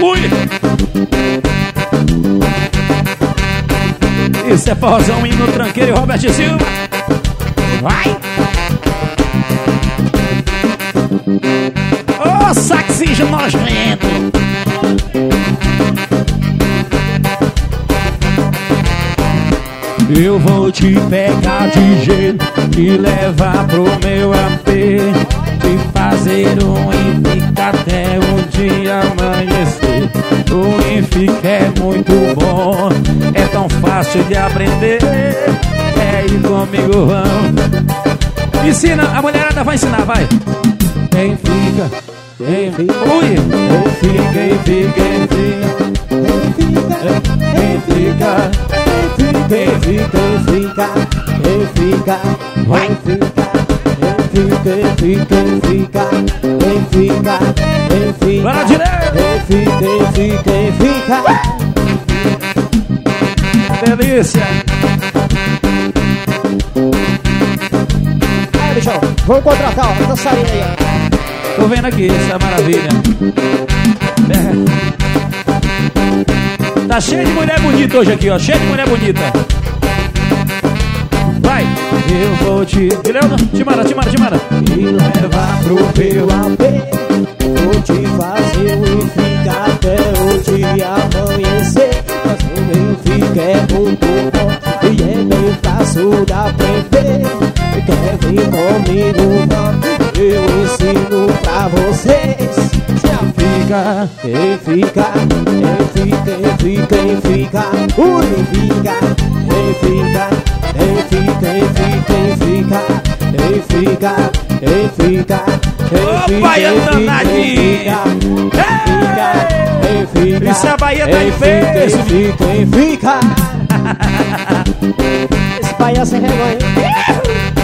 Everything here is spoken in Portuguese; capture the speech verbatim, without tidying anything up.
Ui! Isso é forrozão, hino tranqueiro e Robert Silva. Vai! Ô, oh, saxinho nojento! Eu vou te pegar de jeito, te levar pro meu A P, te fazer um Infica até o dia amanhecer. O Infica é muito bom, é tão fácil de aprender. É ir comigo, vamos. Ensina, a mulherada vai ensinar, vai. Quem fica, quem fica, ui, quem fica, quem fica, quem fica, quem fica, quem fica, quem fica, vai, fica, quem fica, quem fica, quem fica, quem fica, vai direto, quem fica, quem fica, quem fica, delícia. Aí, bichão, vamos contratar, ó, dançarina aí, ó. Tô vendo aqui essa maravilha. É. Tá cheio de mulher bonita hoje aqui, ó. Cheio de mulher bonita. Vai. Eu vou te... Leandro, Timara, Timara, Timara. Me levar pro meu A P, vou te fazer o Infica até o dia amanhecer. Mas o meu Infica é muito bom e é bem fácil de aprender. Quer vir comigo, vamos, eu ensino pra vocês. Já fica, quem fica, quem fica, quem fica, quem fica, o Infica, quem fica, quem fica, quem fica, quem fica, quem fica, quem fica, Bahia danadinha! quem fica, isso é a Bahia tá em peso! Quem fica, quem fica, esse Bahia sem vergonha.